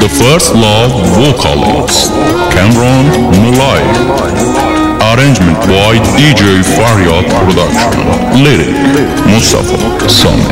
The First Love vocalist Cameron Mulay. Arrangement by DJ Faryad Production. Lyric Mustafa Sami.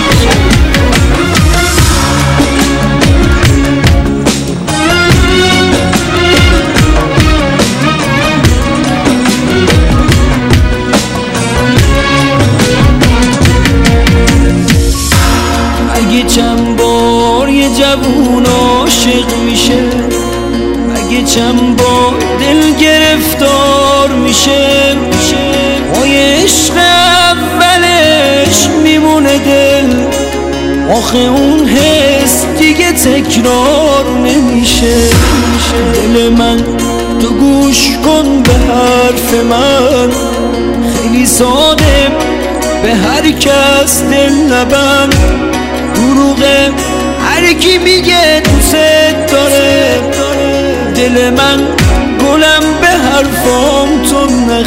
چند بار یه جوون عاشق میشه، اگه چند بار دل گرفتار میشه، پای عشق اولش میمونه دل، آخه اون حس دیگه تکرار نمیشه. دل من تو گوش کن به حرف من، خیلی ساده به هر کس دل نبند، دروغه هر کی میگه دوست داره، دل من گلم به حرفام تو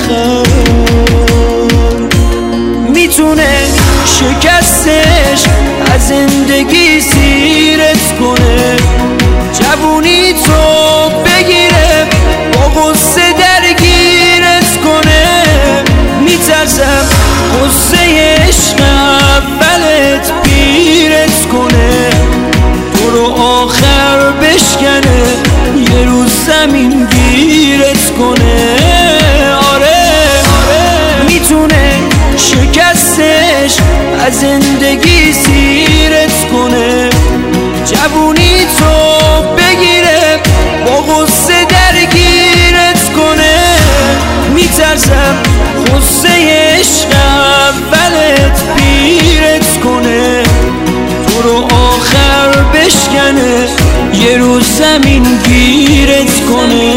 نخند، میتونه شکستش از زندگی سیرت کنه، جوونی تو بگیره با غصه درگیرت کنه، میترسم غصه عشق اولت پیرت کنه، تو رو آخر بشکنه یه روز زمین گیرت کنه. آره میتونه شکستش از زندگی سیرت کنه، جوونی تو بگیره با غصه درگیرت کنه، میترسم غصه عشق اولت پیرت کنه، تو رو آخر بشکنه یه روز زمین گیرت کنه.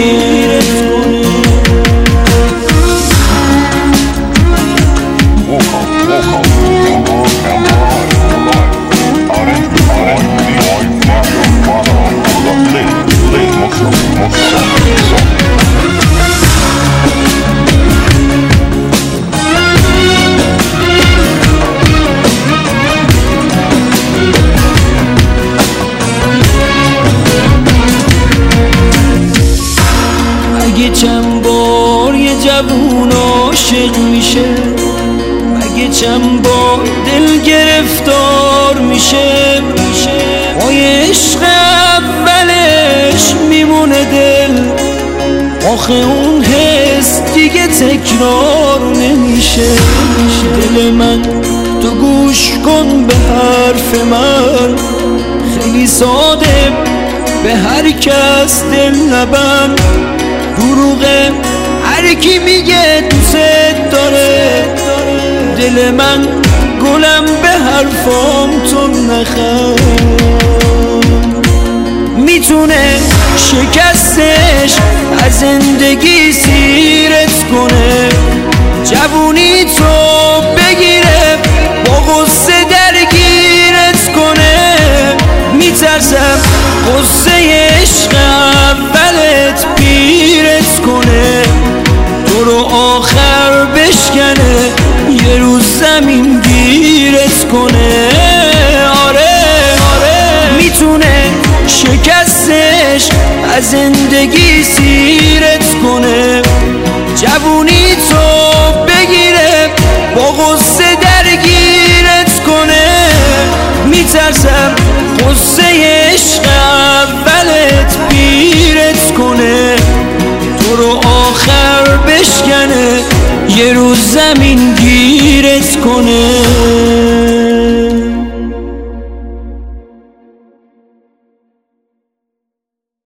اگه چند بار یه جوون عاشق میشه، اگه چند بار دل گرفتار میشه، پای عشق اولش میمونه دل، آخه اون حس دیگه تکرار نمیشه. دل من تو گوش کن به حرف من، خیلی ساده به هر کس دل نبند، دروغه هر کی میگه دوست داره، دل من گلم به حرفام تو نخند، میتونه شکستش از زندگی سیرت کنه، جوونی تو بگیره با غصه درگیرت کنه، میترسم غصه عشق اولت پیرت کنه، تو رو آخر بشکنه یه روز زمین گیرت کنه. آره میتونه شکستش از زندگی سیرت کنه، جوونی تو بگیره با غصه درگیرت کنه، میترسم غصه عشق اولت پیرت کنه، تو رو آخر بشکنه یه روز زمین گیرت کنه.